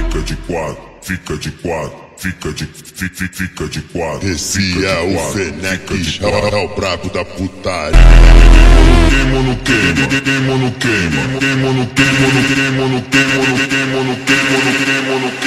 fica de quatro, fica de quatro, fica de quatro. Esse é o Fenech, é o brabo da putaria. Queimo no queima, queimo no queima, queimo no queimo, queimo no queimo, queimo no queimo, queimo no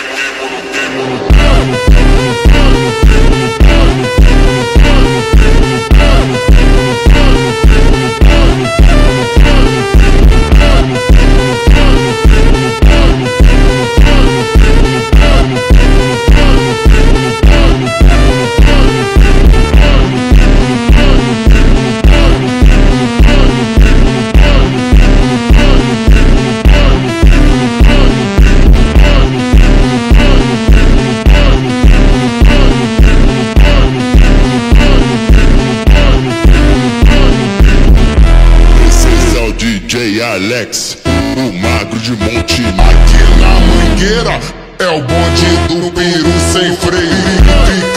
DJ Alex, o magro de monte. Aqui na Mangueira é o bonde do peru sem freio.